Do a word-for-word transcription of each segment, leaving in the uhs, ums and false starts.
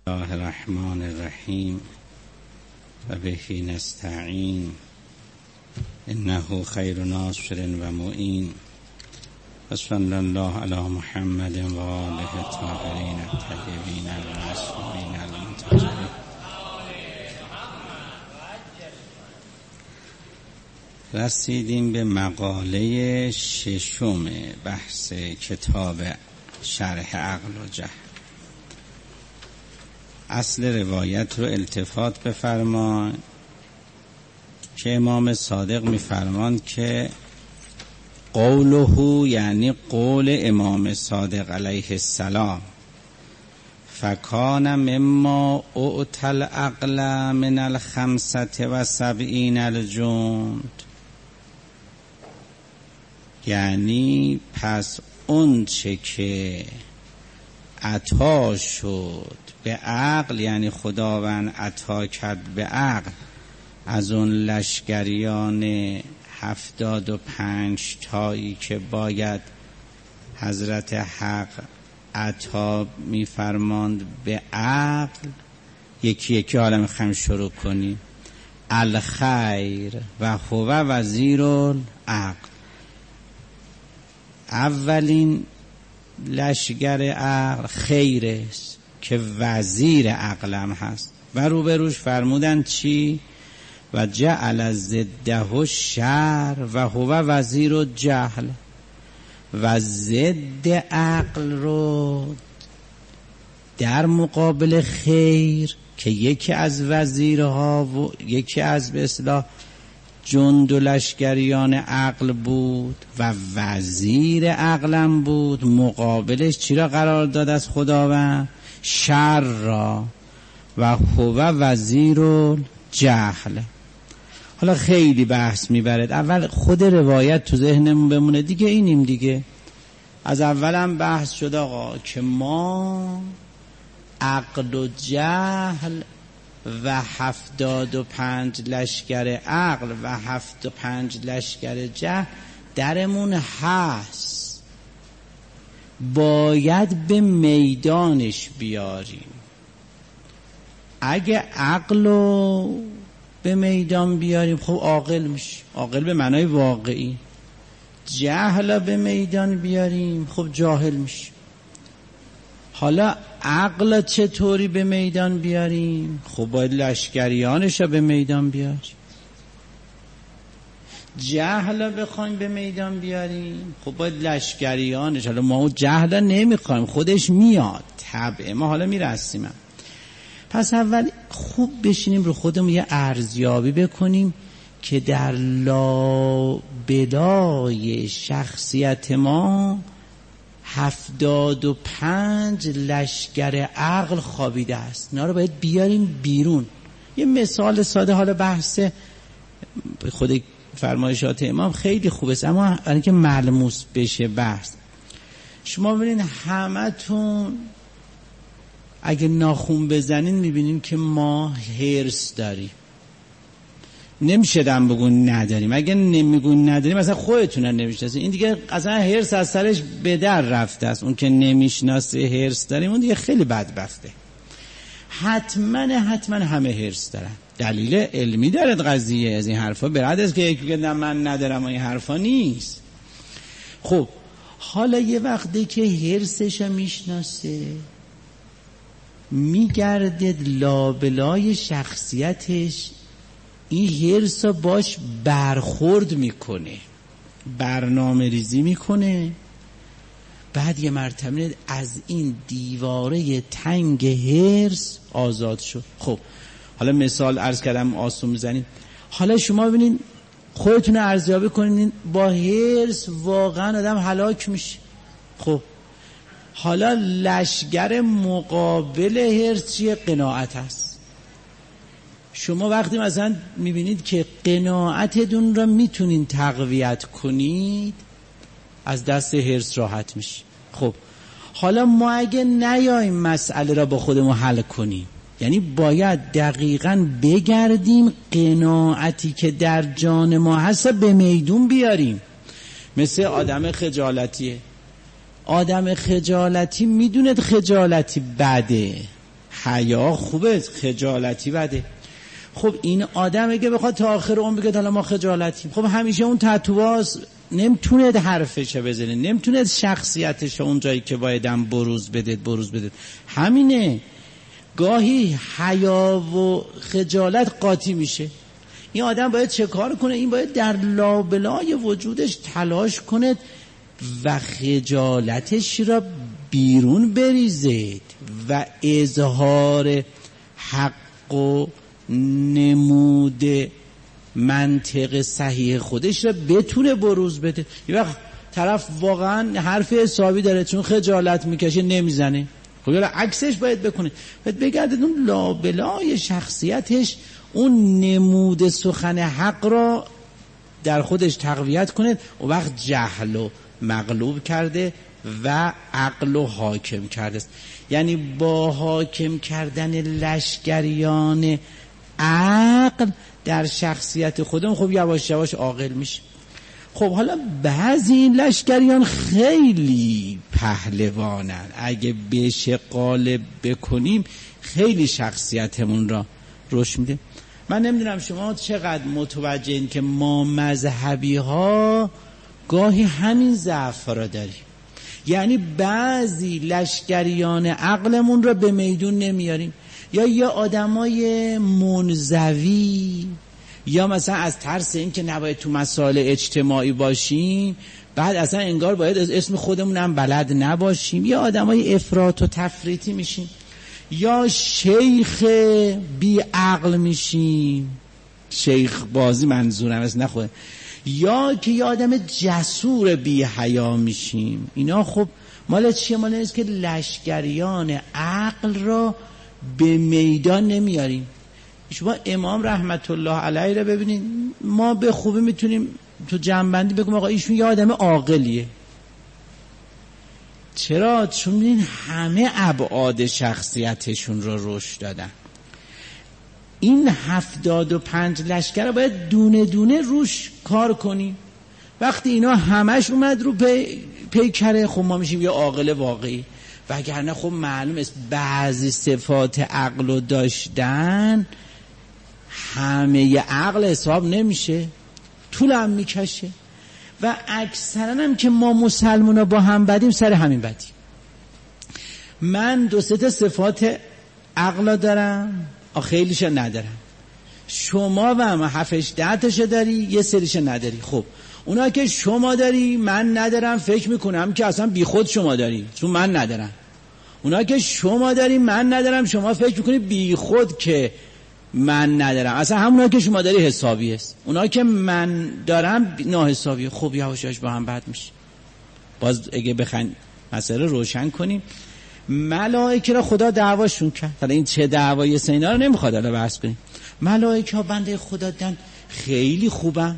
الله الرحمن الرحیم و بهی نستعین انه خیر ناصر و معین و صلی الله علی محمد و آله الطاهرین الطیبین المعصومین المنتجبین. رسیدیم به مقاله ششم بحث کتاب شرح عقل و جهل. اصل روایت رو التفات بفرمان که امام صادق میفرماند که قوله یعنی قول امام صادق علیه السلام فکان مما اعطى العقل من الخمسة و سبعین الجند، یعنی پس اون چه که عطا شد به عقل، یعنی خداوند عطا کرد به عقل از اون لشکریان هفتاد و پنج تایی که باید حضرت حق عطا میفرماند به عقل، یکی یکی حالا میخوایم شروع کنیم. الخیر و هو وزیر العقل، اولین لشگر عقل خیر است که وزیر عقلم هست و روبروش فرمودن چی؟ و جعل ضده الشر و هو وزیر الجهل، و ضد عقل رو در مقابل خیر که یکی از وزیرها و یکی از به اصطلاح جند و لشکریان عقل بود و وزیر عقلم بود، مقابلش چی را قرار داد از خداوند؟ شر را. و هو وزیر الجهل. حالا خیلی بحث میبرد، اول خود روایت تو ذهنمون بمونه دیگه، اینیم دیگه. از اولم بحث شد آقا که ما عقل و جهل و هفتاد و پنج لشکر عقل و هفت و پنج لشکر جهل درمون هست، باید به میدانش بیاریم. اگه عقل رو به میدان بیاریم خب عاقل میشه، عاقل به معنای واقعی. جهل به میدان بیاریم خب جاهل میشه. حالا عقل چطوری به میدان بیاریم؟ خب باید لشکریانش رو به میدان بیاریم. جهل بخوایم به میدان بیاریم خب باید لشکریانش. حالا ما جهل نمیخوایم، خودش میاد، طبعه ما، حالا میرسیم. پس اول خوب بشینیم رو خودمون یه ارزیابی بکنیم که در لابلای شخصیت ما هفتاد و پنج لشگر عقل خوابیده است. اینا رو باید بیاریم بیرون. یه مثال ساده، حالا بحث خود فرمایشات امام خیلی خوبه اما اگه که ملموس بشه بحث، شما ببینید همتون اگه ناخون بزنین میبینیم که ما هرس داریم. نمیشه دم بگون نداریم. اگه نمیگون نداریم مثلا خودتون نمیشناسید، این دیگه اصلا هرس از سرش به در رفته است. اون که نمیشناسه هرس داریم اون دیگه خیلی بدبخته. حتما حتما همه هرس دارن، دلیل علمی دارد قضیه. از این حرفا برد است که یکی که من ندارم، این حرفا نیست. خب حالا یه وقتی که هرسش میشناسه میگردد لابلای شخصیتش، این هرس باش برخورد میکنه، برنامه ریزی میکنه، بعد یه مرتبه از این دیواره تنگ هرس آزاد شد. خب حالا مثال عرض کردم آسون میزنیم. حالا شما ببینید خودتون ارزیابی کنید، با هرس واقعا آدم هلاک میشه. خب حالا لشگر مقابل هرس چیه؟ قناعت هست. شما وقتی مثلا میبینید که قناعتتون را میتونین تقویت کنید، از دست هرس راحت میشه. خب حالا ما اگه نیاییم مسئله را با خودمون حل کنیم، یعنی باید دقیقاً بگردیم قناعتی که در جان ما هست به میدون بیاریم. مثل آدم خجالتیه. آدم خجالتی میدوند خجالتی بده، حیا خوبه، خجالتی بده. خب این آدم اگه بخواد تا آخر عمر بگه حالا ما خجالتیم، خب همیشه اون تتوواس نمیتونه حرفش بزنه، نمیتونه شخصیتش اون جایی که بایدم بروز بده بروز بده. همینه، گاهی حیا و خجالت قاطی میشه. این آدم باید چه کار کنه؟ این باید در لابلای وجودش تلاش کنه و خجالتش را بیرون بریزید و اظهار حق و نمود منطق صحیح خودش را بتونه بروز بده. یه وقت طرف واقعا حرف حسابی داره، چون خجالت میکشه نمیزنه، خب یالا عکسش باید بکنه، باید بگرده اون لابلای شخصیتش اون نمود سخن حق را در خودش تقویت کنه. و وقت جهل و مغلوب کرده و عقل و حاکم کرده است. یعنی با حاکم کردن لشکریان عقل در شخصیت خودم خب یواش یواش عاقل میشه. خب حالا بعضی این لشکریان خیلی پهلوانن، اگه بشه غالب بکنیم خیلی شخصیتمون را رشد میده. من نمیدونم شما چقدر متوجه این که ما مذهبی ها گاهی همین ضعف را داریم. یعنی بعضی لشکریان عقلمون را به میدون نمیاریم، یا یه آدمای منزوی، یا مثلا از ترس این که نباید تو مسائل اجتماعی باشیم بعد اصلا انگار باید از اسم خودمون هم بلد نباشیم، یا آدمای افراط و تفریطی میشیم، یا شیخ بی عقل میشیم، شیخ بازی منظورم است نخواه، یا که یه آدم جسور بی حیا میشیم. اینا خب مال چیه؟ مال اینست که لشکریان عقل را به میدان نمیاریم. شما امام رحمت الله علیه را ببینید، ما به خوبی میتونیم تو جمع‌بندی بگم آقا ایشون یه آدم عاقلیه. چرا؟ چون ببینید همه ابعاد شخصیتشون رو رشد دادن. این هفتاد و پنج لشکر رو باید دونه دونه روش کار کنیم. وقتی اینا همش اومد رو پی پیکره، خب ما میشیم یه عاقل واقعی. وگرنه خب معلوم است بعضی صفات عقل رو داشتن همه عقل حساب نمیشه، طول هم میکشه. و اکثرا هم که ما مسلمان ها با هم بدیم سر همین بدیم. من دو سه تا صفات عقل دارم، خیلیش ندارم. شما و من هفتش ده تاشو داری، یه سریش نداری. خب اونا که شما داری من ندارم، فکر میکنم که اصلا بی خود شما داری چون من ندارم. اونا که شما داری من ندارم، شما فکر میکنی بی خود که من ندارم، اصلا همونا که شما داری حسابی است، اونا که من دارم ناحسابیه. خب یواش یواش با هم بد میشه. باز اگه بخواین مسئله روشن کنیم، ملائکه را خدا دعواشون کرد. حالا این چه دعوایی سینا رو نمیخواد الان بحث کنیم. ملائکه ها بنده خدا دن خیلی خوبن.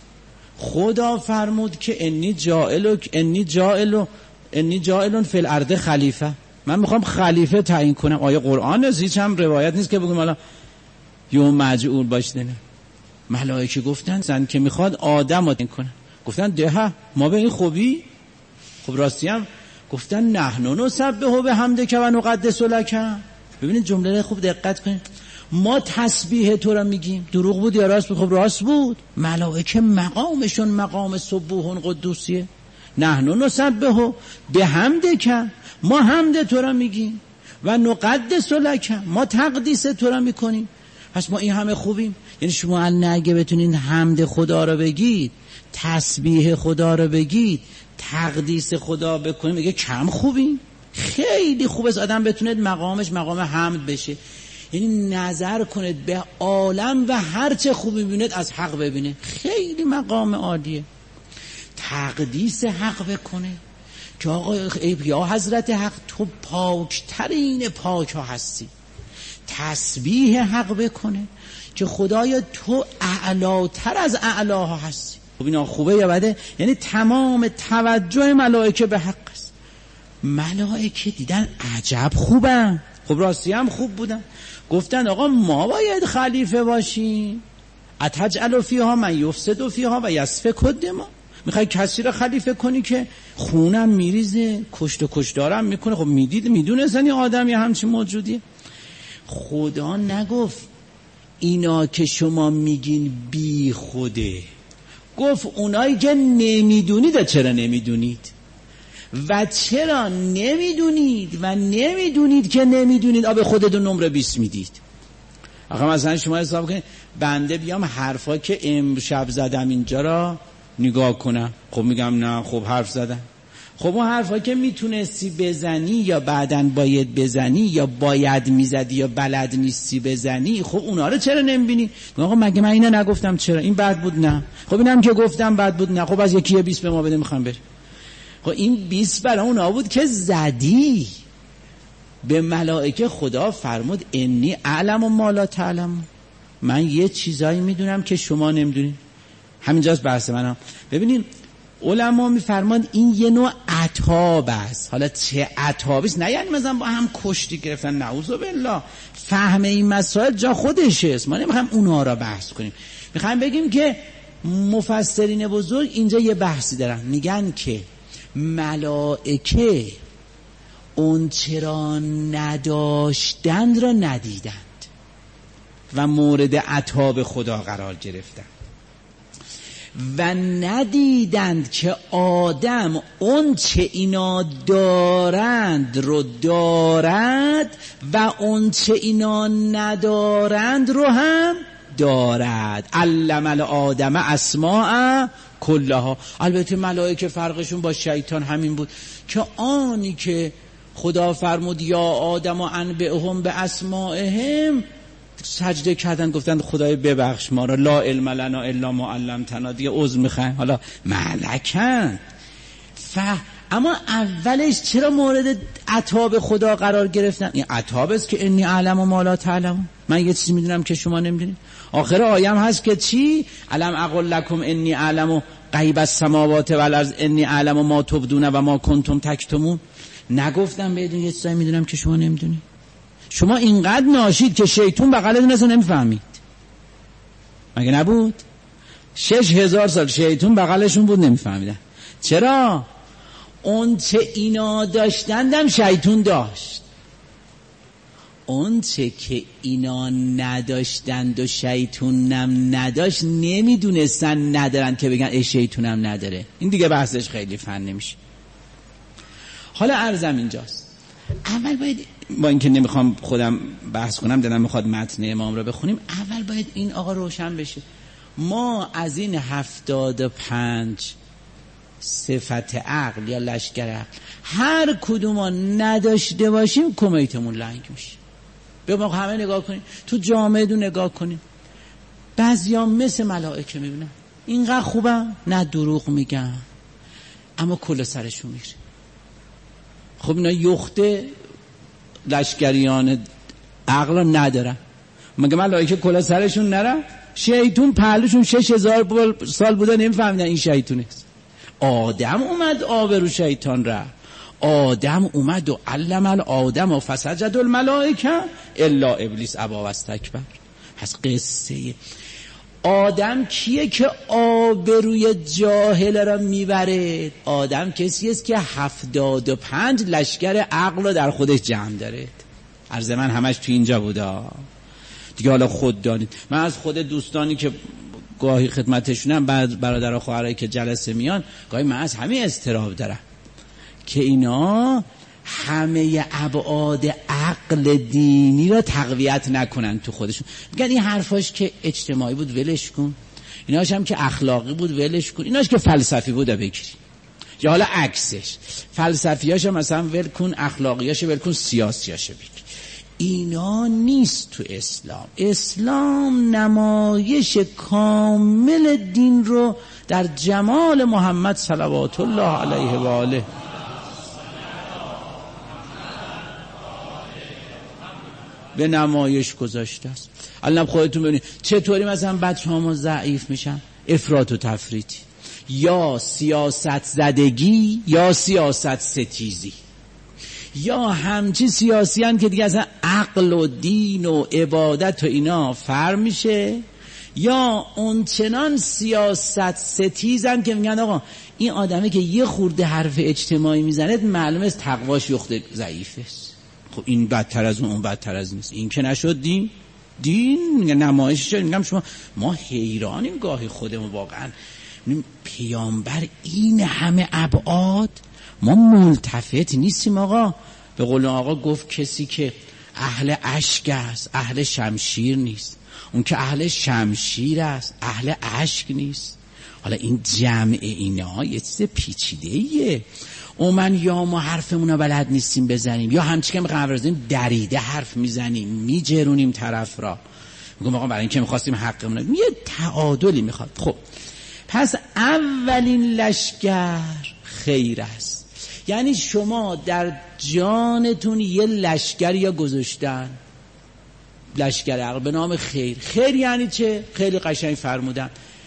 خدا فرمود که انی جائل انی جائل انی جائل فی الارض خلیفه، من میخوام خلیفه تعیین کنم. آیه قرآن است، هیچ هم روایت نیست که بگیم حالا یوم مجعول باشه. ملائکه گفتن زن که میخواد آدم رو تعیین کنه. گفتن ده ما به این خوبی؟ خب راستی هم گفتن نحن نسبح بحمدک و نقدس لک. ببینید جمله خوب دقت کنید. ما تسبیح تو را میگیم، دروغ بود یا راست بود؟ خب راست بود. ملائکه مقامشون مقام سبوح قدوسیه. نحن نسبح بحمدک، ما حمد تو را میگیم، و نقدس لک، ما تقدیس تو را میکنیم. پس ما این همه خوبیم. یعنی شما الان اگه بتونین حمد خدا را بگید، تسبیح خدا را بگید، تقدیس خدا بکنید، میگه کم خوبیم؟ خیلی خوب است آدم بتونه مقامش مقام حمد بشه. یعنی نظر کنید به عالم و هر چه خوبی ببینید از حق ببینه، خیلی مقام عالیه. تقدیس حق بکنه که آقا یا حضرت حق تو پاکترین پاک ها هستی. تسبیح حق بکنه که خدایا تو اعلاتر از اعلاها هستی. خب اینا خوبه یا بده؟ یعنی تمام توجه ملائکه به حق است. ملائکه دیدن عجب خوبن. خب راستی هم خوب بودن. گفتن آقا ما باید خلیفه باشیم. اتجعل فیها من یفسد فیها و یسفک الدماء. میخوای کسی را خلیفه کنی که خونم میریزه، کشت و کشتارم میکنه. خب میدید میدونستنی آدمی همچین موجودیه. خدا نگفت اینا که شما میگین بی خوده، گفت اونایی که نمیدونید چرا نمیدونید و چرا نمیدونید و نمیدونید که نمیدونید آب خودتون نمره بیست میدید. آخه مثلا شما حساب کنید بنده بیام حرفا که امشب زدم اینجا را نگاه کنم، خب میگم نه خب حرف زدم. خب اون حرفا که میتونستی بزنی یا بعدن باید بزنی یا باید میزدی یا بلد نیستی بزنی، خب اونا رو چرا نمیبینی؟ آقا مگه من اینو نگفتم چرا؟ این بد بود نه. خب اینم که گفتم بد بود نه. خب از یکی بیست به ما بده میخوام بریم. خب این بیست برای اونا بود که زدی. به ملائکه خدا فرمود انی اعلم و ما لا تعلمون، من یه چیزایی میدونم که شما نمیدونید. همینجاست بحث منم. ببینین علما میفرمان این یه نوع عتاب است. حالا چه عتابی است؟ نه یعنی مثلا با هم کشتی گرفتن، نعوذ بالله. فهم این مسائل جا خودشه، ما نمیخوایم اونها را بحث کنیم. میخوایم بگیم که مفسرین بزرگ اینجا یه بحثی دارن، میگن که ملائکه اون چرا نداشتند را ندیدند و مورد عتاب خدا قرار گرفتند و ندیدند که آدم اون چه اینا دارند رو دارد و اون چه اینا ندارند رو هم دارد. علم الآدم اسماء کلها. البته ملائکه فرقشون با شیطان همین بود که آنی که خدا فرمود یا آدم و انبئهم به اسمائهم، سجده کردن گفتن خدای ببخش ما را، لا علم لنا الا ما علمتنا، دیگه عذر میخوایم. حالا ملکن ف اما اولش چرا مورد عتاب خدا قرار گرفتن؟ این عتاب است که انی اعلم و ما لا تعلمون، من یه چیزی میدونم که شما نمیدونید. آخر آیه هست که چی؟ علم اقول لکم انی اعلم غیب السماوات والارض انی اعلم ما تبدون و ما کنتم تکتمون. نگفتم بهتون یه چیزی میدونم که شما نمیدونید؟ شما اینقدر ناشید که شیطون بغلتون اصلا نمیفهمید. مگه نبود؟ شش هزار سال شیطون بغلشون بود نمیفهمیدن. چرا؟ اون چه اینا داشتندم شیطون داشت، اون چه که اینا نداشتند و شیطونم نداشت نمیدونستن ندارن که بگن ای شیطونم نداره. این دیگه بحثش خیلی فن نمیشه. حالا عرضم اینجاست، اول باید، با اینکه نمیخوام خودم بحث کنم دلم میخواد متن امام رو بخونیم، اول باید این آقا روشن بشه. ما از این هفتاد و پنج صفت عقل یا لشکر عقل هر کدوم ما نداشته باشیم کمیتمون لنگ میشه. بیا ما همه نگاه کنیم تو جامعه دو نگاه کنیم، بعضیا مثل ملائکه میبینن اینقدر خوبم، نه دروغ میگن اما کل سرشون میره. خب اینا یخته لشکریان عقل ندارن، مگه ملائکه کلا سرشون نرن؟ شیطون پهلوشون شش هزار سال بوده نمیفهمیدن این شیطونه. آدم اومد آبرو شیطان را، آدم اومد و علم الآدم و فسجد الملائکه الا ابلیس ابی واستکبر. پس قصه آدم کیه که آبروی جاهل را میبره؟ آدم کسی است که هفتاد و پنج لشکر عقل رو در خودش جمع داره. عرض من همش تو اینجا بودا دیگه. حالا خود دانید، من از خود دوستانی که گاهی خدمتشونم، بعد برادر و خواهرایی که جلسه میان، گاهی من از همین استراب دارم که اینا همه ابعاد عقل دینی را تقویت نکنن تو خودشون. میگن این حرفاش که اجتماعی بود ولش کن، ایناش هم که اخلاقی بود ولش کن، ایناش که فلسفی بود بگیری. یا حالا عکسش، فلسفیاش هم مثلا ول کن، اخلاقیاش ول کن، سیاسیاش بگیر. اینا نیست تو اسلام. اسلام نمایش کامل دین رو در جمال محمد صلوات الله علیه و آله به نمایش گذاشته است. الان خودتون ببینید چطوری مثلا بچه‌ها ضعیف میشن، افراط و تفریطی، یا سیاست زدگی یا سیاست ستیزی، یا همچی سیاسی هن که دیگه اصلا عقل و دین و عبادت و اینا فر میشه، یا اون چنان سیاست ستیزن که میگن آقا این آدمه که یه خورده حرف اجتماعی میزنه معلومه است تقواش یخته ضعیفه. خب این بدتر از اون، اون بدتر از نیست. این که نشد دین دین نمایش شد. میگم شما ما حیرانیم گاهی خودمون واقعا، پیامبر این همه ابعاد، ما ملتفت نیستیم. آقا به قول آقا گفت کسی که اهل اشک است اهل شمشیر نیست، اون که اهل شمشیر است اهل اشک نیست. حالا این جمع اینا یه چیز پیچیده ایه. او من یا ما حرفمون رو بلد نیستیم بزنیم، یا همچی که میخوایم بزنیم دریده حرف میزنیم میجرونیم طرف را. میگم آقا برای این که میخواستیم حقمون رو، یه تعادلی میخواد. خب پس اولین لشکر خیر است. یعنی شما در جانتون یه لشکر یا گذاشتن، لشکر عقل به نام خیر. خیر یعنی چه؟ خیلی قشنگ فرمودن،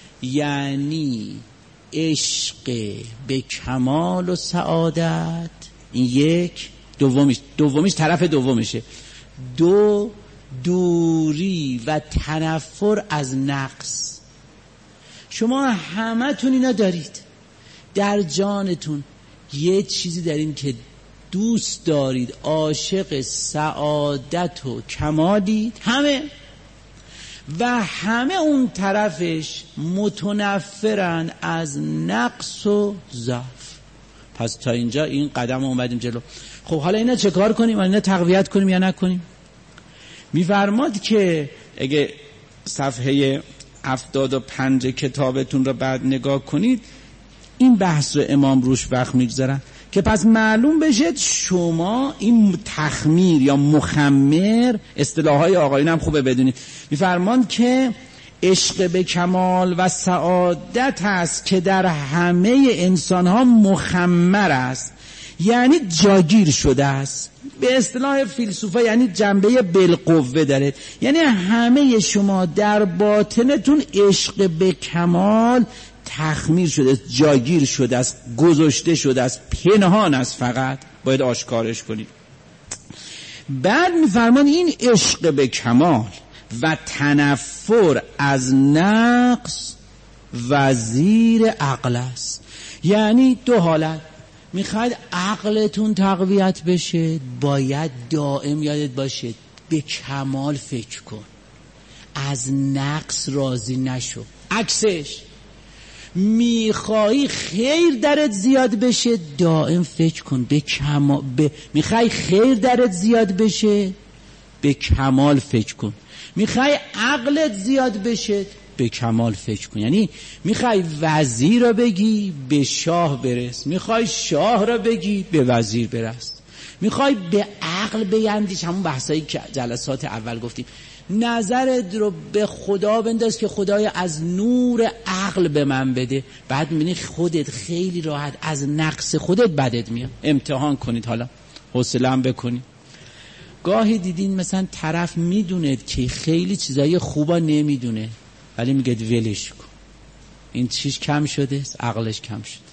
یعنی عشق به کمال و سعادت. این یک. دومیش دومیش طرف دومیشه، دو دوری و تنفر از نقص. شما همه تون اینا دارید در جانتون، یه چیزی دارین که دوست دارید، عاشق سعادت و کمالید همه، و همه اون طرفش متنفرن از نقص و ضعف. پس تا اینجا این قدم رو اومدیم جلو. خب حالا اینا چه کار کنیم؟ اینا تقویت کنیم یا نکنیم؟ میفرماد که اگه صفحه هفتاد و پنج کتابتون رو بعد نگاه کنید، این بحث رو امام روش وقت میگذارن که پس معلوم بشه شما این تخمیر یا مخمر، اصطلاحهای آقایون هم خوبه بدونید، میفرمان که عشق به کمال و سعادت است که در همه انسانها مخمر است، یعنی جاگیر شده است. به اصطلاح فیلسوفا یعنی جنبه بالقوه داره، یعنی همه شما در باطنتون عشق به کمال تخمیر شده است، جاگیر شده است، گذاشته شده است، پنهان است، فقط باید آشکارش کنید. بعد میفرمان این عشق به کمال و تنفر از نقص وزیر عقل است. یعنی دو حالت، میخواید عقلتون تقویت بشه، باید دائم یادت باشه به کمال فکر کن، از نقص راضی نشو. عکسش میخوای خیر درت زیاد بشه، دائم فکر کن به کمال. ب... میخوای خیر درت زیاد بشه، به کمال فکر کن. میخوای عقلت زیاد بشه، به کمال فکر کن. یعنی میخوای وزیر رو بگی، به شاه برس. میخوای شاه رو بگی، به وزیر برس. میخوای به عقل بیندیش، همون بحثایی که جلسات اول گفتیم، نظرت رو به خدا بنداز که خدای از نور عقل به من بده. بعد میبینی خودت خیلی راحت از نقص خودت بدت میاد. امتحان کنید، حالا حوصله هم بکنید. گاهی دیدین مثلا طرف میدونه که خیلی چیزای خوبا نمیدونه، ولی میگه ولش کن، این چیز کم شده، عقلش کم شده،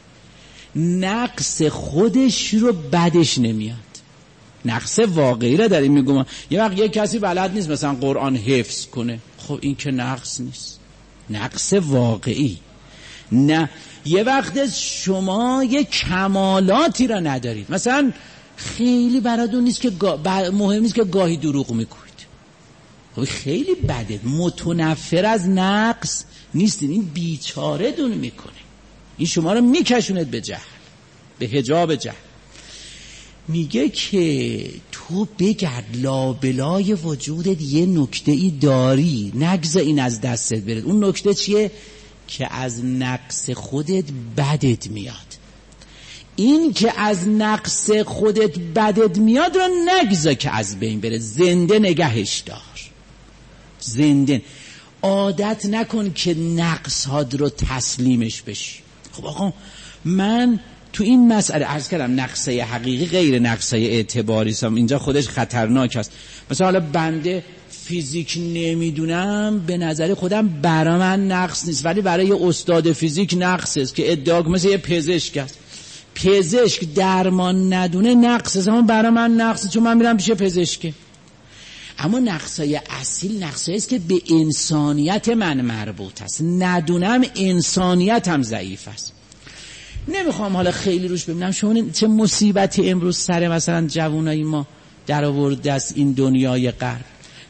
نقص خودش رو بدش نمیاد. نقص واقعی رو داریم میگم. یه وقت یه کسی بلد نیست مثلا قرآن حفظ کنه، خب این که نقص نیست، نقص واقعی. نه یه وقت شما یه کمالاتی رو ندارید، مثلا خیلی براتون نیست که گا... مهم نیست که گاهی دروغ میکنید، خب خیلی بده. متنفر از نقص نیستین، این بیچاره دون میکنه، این شما رو میکشوند به جهل، به حجاب جهل. میگه که تو بگرد لابلای وجودت یه نکته ای داری، نگذار این از دستت بره. اون نکته چیه؟ که از نقص خودت بدت میاد. این که از نقص خودت بدت میاد رو نگذار که از بین بره، زنده نگهش دار، زنده. عادت نکن که نقص هات رو تسلیمش بشی. خب آقا من تو این مسئله عرض کردم نقصه حقیقی غیر نقصه اعتباری است، اینجا خودش خطرناک است. مثلا حالا بنده فیزیک نمیدونم، به نظر خودم برای من نقص نیست، ولی برای یه استاد فیزیک نقص است که ادعا مثل یه پزشک است. پزشک درمان ندونه نقص است، اما برای من نقص است چون من میرم پیش پزشک. اما نقصای اصیل نقصایی است که به انسانیت من مربوط است، ندونم انسانیتم ضعیف است. نمیخوام حالا خیلی روش ببینم. شما چه مصیبتی امروز سر مثلا جوانای ما در آورده است این دنیای غرب.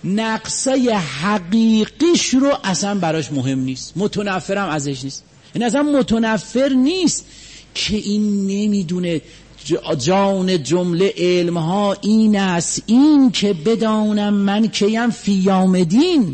نقصای حقیقیش رو اصلا براش مهم نیست، متنفرم ازش نیست. این اصلا متنفر نیست که این نمیدونه جان جمله علمها این است، این که بدانم من کیم فی یوم دین.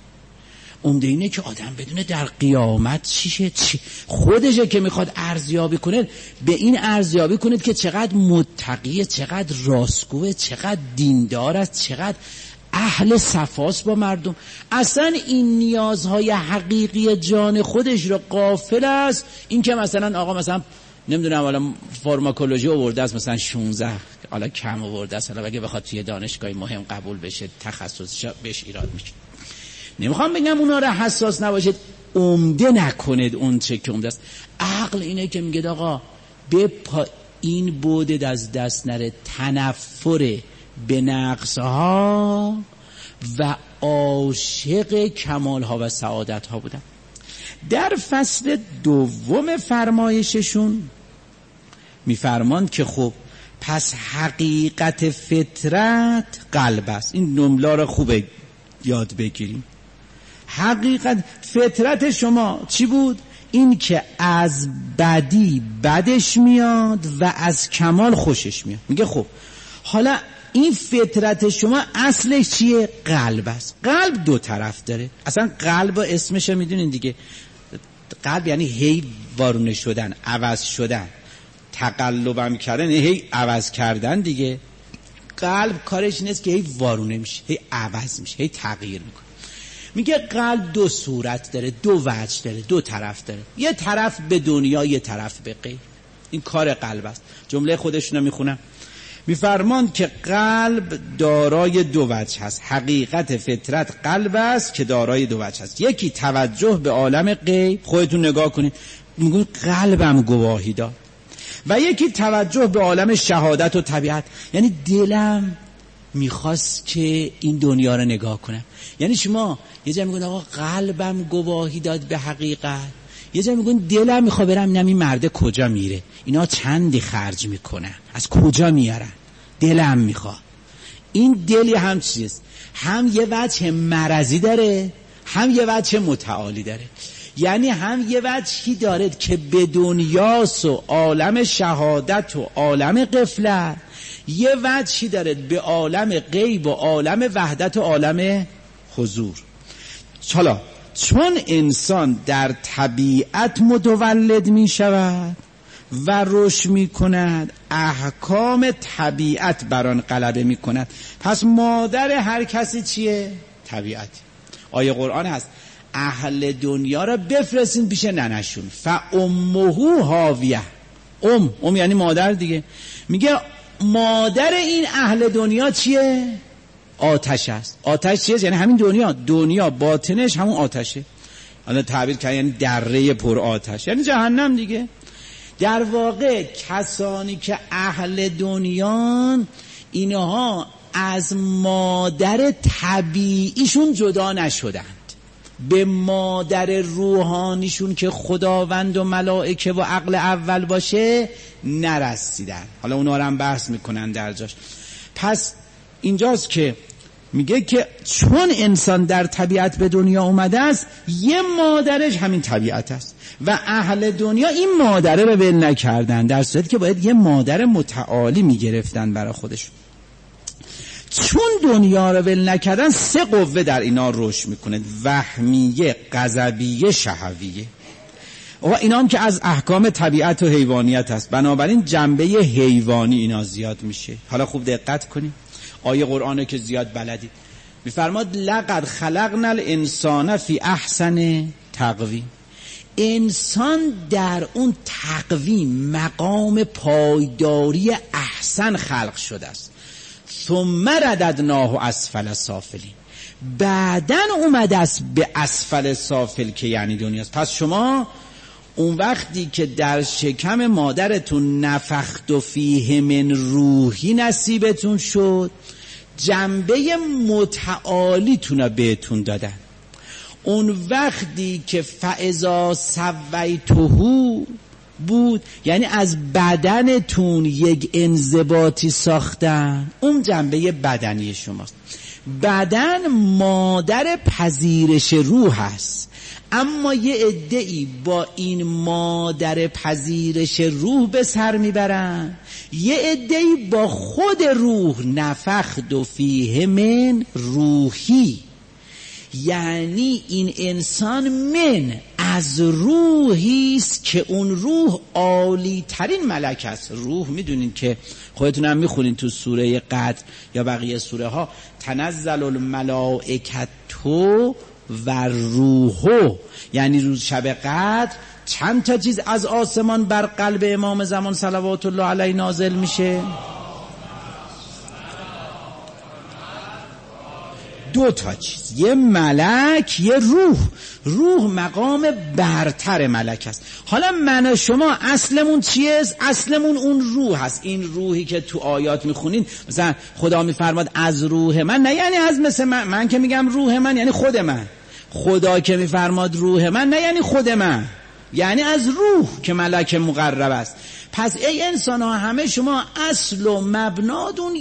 عمده اینه که آدم بدونه در قیامت چیشه، چی خودشه که میخواد ارزیابی کنه، به این ارزیابی کنید که چقدر متقیه، چقدر راستگوه، چقدر دیندار است، چقدر اهل صفاست با مردم. اصلا این نیازهای حقیقی جان خودش رو غافل است. این که مثلا آقا مثلا نمیدونم حالا فارماکولوژی آورده است مثلا شانزده، حالا کم آورده است، حالا اگه بخواد توی دانشگاه مهم قبول بشه تخصصش بهش ایراد میشه. نمیخوام بگم اونا رو حساس نباشید، عمده نکنید اون چه که عمده است. عقل اینه که میگه آقا به پا این بوده از دست نره، تنفر به نقصها و عاشق کمالها و سعادتها بودن. در فصل دوم فرمایششون میفرمان که خب پس حقیقت فطرت قلب است. این جمله رو خوبه یاد بگیریم. حقیقت فطرت شما چی بود؟ این که از بدی بدش میاد و از کمال خوشش میاد. میگه خب حالا این فطرت شما اصلش چیه؟ قلب است. قلب دو طرف داره. اصلا قلب اسمش رو میدونین دیگه. قلب یعنی هی وارونه شدن، عوض شدن. تقلبم کردن هی عوض کردن دیگه. قلب کارش نیست که هی وارونه میشه، هی عوض میشه، هی تغییر میکنه. میگه قلب دو صورت داره، دو وجه داره، دو طرف داره. یه طرف به دنیا، یه طرف به غیب. این کار قلب است. جمله خودشونو میخونم. میفرمان که قلب دارای دو وجه هست. حقیقت فطرت قلب است که دارای دو وجه هست. یکی توجه به عالم غیب، خودتون نگاه کنید، میگن قلبم گواهی داد. و یکی توجه به عالم شهادت و طبیعت، یعنی دلم میخواست که این دنیا رو نگاه کنم. یعنی شما یه جا میگن آقا قلبم گواهی داد به حقیقت، یه جا میگن دلم میخواد برم ببینم این مرده کجا میره، اینا چندی خرج میکنن، از کجا میارن، دلم میخواد. این دلی هم چیست؟ هم یه وجه مرضی داره، هم یه وجه متعالی داره. یعنی هم یه وجهی داره که به دنیاس و عالم شهادت و عالم غفلت، یه وجهی داره به عالم غیب و عالم وحدت و عالم حضور. حالا چون انسان در طبیعت متولد می شود و رشد می کند، احکام طبیعت بر آن غلبه می کند. پس مادر هر کسی چیه؟ طبیعت. آیه قرآن هست اهل دنیا را بفرستین پیش ننشون، فامه هاویه. ام ام یعنی مادر دیگه. میگه مادر این اهل دنیا چیه؟ آتش است. آتش چیه؟ یعنی همین دنیا، دنیا باطنش همون آتشه. حالا تعبیر کنه یعنی دره پر آتش، یعنی جهنم دیگه. در واقع کسانی که اهل دنیان، اینها از مادر طبیعیشون جدا نشدند، به مادر روحانیشون که خداوند و ملائکه و عقل اول باشه نرسیدن. حالا اونا رو هم بحث میکنن در جاش. پس اینجاست که میگه که چون انسان در طبیعت به دنیا اومده است، یه مادرش همین طبیعت است و اهل دنیا این مادره رو ول نکردن، در صورتی که باید یه مادر متعالی میگرفتن برای خودشون. چون دنیا رو ول نکردن، سه قوه در اینا رشد میکنه: وهمیه، غضبیه، شهویه. و اینا هم که از احکام طبیعت و حیوانیت هست، بنابراین جنبه حیوانی اینا زیاد میشه. حالا خوب دقت کنیم آیه قرآنه که زیاد بلدی. میفرماد لقد خلقنا الانسان فی احسن تقویم. انسان در اون تقویم، مقام پایداری احسن خلق شده است. ثم رددناه اسفل سافلین. بعدن اومده است به اسفل سافل که یعنی دنیاست. پس شما اون وقتی که در شکم مادرتون نفخت و فیه من روحی نصیبتون شد، جنبه متعالیتون رو بهتون دادن. اون وقتی که فاذا سویته بود، یعنی از بدنتون یک انضباطی ساختن. اون جنبه بدنی شماست. بدن مادر پذیرش روح است، اما یه عده‌ای با این مادر پذیرش روح به سر میبرن، یه عده‌ای با خود روح نفخت فیه من روحی، یعنی این انسان من از روحی است که اون روح عالی ترین ملک است. روح میدونین که خودتون هم میخونین تو سوره قدر یا بقیه سوره ها، تنزل الملائکه و روحو، یعنی روز شب قدر چند تا چیز از آسمان بر قلب امام زمان صلوات الله علیه نازل میشه؟ دو تا چیز، یه ملک یه روح. روح مقام برتر ملک است. حالا من و شما اصلمون چیه؟ اصلمون اون روح هست. این روحی که تو آیات میخونین، مثلا خدا میفرماد از روح من، نه یعنی از مثل من. من که میگم روح من یعنی خود من. خدا که میفرماد روح من نه یعنی خود من، یعنی از روح که ملک مقرب است. پس ای انسان ها، همه شما اصل و مبنادون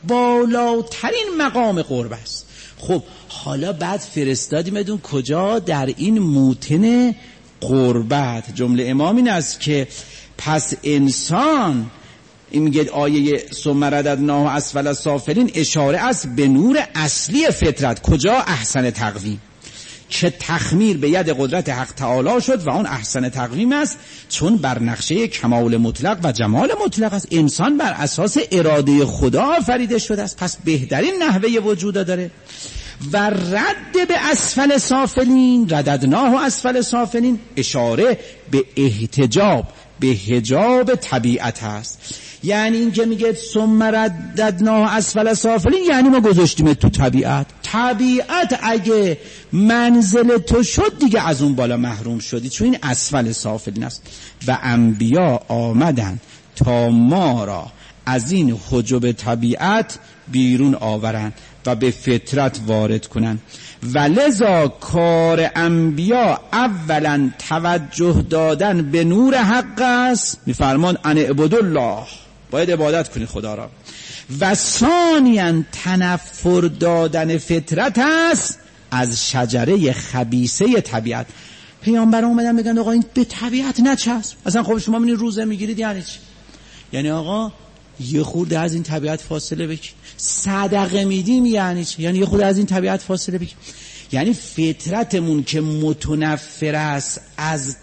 بالاترین مقام قرب است. خب حالا بعد فرستادیمتون کجا؟ در این موطن قربت. جمله امام این است که پس انسان، این میگه آیه ثم رددناه اسفل سافلین، اشاره است به نور اصلی فطرت. کجا؟ احسن تقویم، که تخمیر به ید قدرت حق تعالی شد و اون احسن تقویم است، چون بر نقشه کمال مطلق و جمال مطلق است. انسان بر اساس اراده خدا آفریده شده است، پس بهترین نحوه وجود داره. و رد به اسفل سافلین، رددناه اسفل سافلین، اشاره به احتجاب، به حجاب طبیعت هست. یعنی این که میگه ثم رددناه اسفل سافلین، یعنی ما گذاشتیم تو طبیعت. طبیعت اگه منزل تو شد دیگه از اون بالا محروم شدی، چون این اسفل سافلین است. و انبیا آمدن تا ما را از این حجب طبیعت بیرون آورن و به فطرت وارد کنن. و لذا کار انبیا اولا توجه دادن به نور حق است، میفرمان ان اعبدوا الله، باید عبادت کنید خدا را. و ثانیاً تنفر دادن فطرت است از شجره خبیثه طبیعت. پیامبر اومدن میگن آقا این به طبیعت نچسب. اصلا خب شما میبینید روزه میگیرید یعنی چی؟ یعنی آقا یه خورده از این طبیعت فاصله بگیر. صدقه میدیم یعنی چی؟ یعنی یه خورده از این طبیعت فاصله بگیر. یعنی فطرتمون که متنفر است از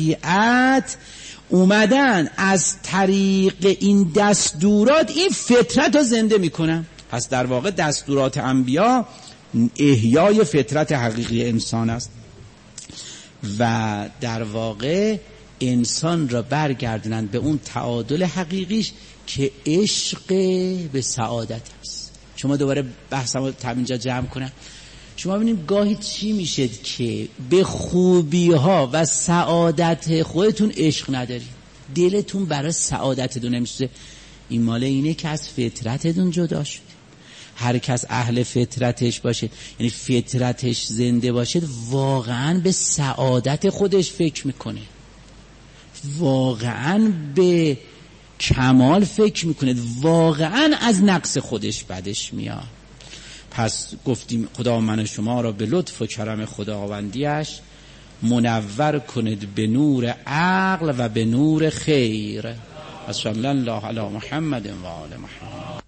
طبیعت، اومدن از طریق این دستورات این فطرت رو زنده میکنن. پس در واقع دستورات انبیا احیای فطرت حقیقی انسان است و در واقع انسان را برگردونن به اون تعادل حقیقیش که عشق به سعادت است. شما دوباره بحثم رو همینجا جمع کنم. شما ببینید گاهی چی میشه که به خوبی ها و سعادت خودتون عشق ندارید، دلتون برای سعادتتون نمیسوزه. این مال اینه که از فطرتتون جدا شد. هر کس اهل فطرتش باشه، یعنی فطرتش زنده باشه، واقعا به سعادت خودش فکر میکنه، واقعا به کمال فکر میکنه، واقعا از نقص خودش بدش میاد. پس گفتیم خدا من شما را به لطف و کرم خداوندیش منور کند به نور عقل و به نور خیر. صلی الله علی محمد و آل محمد.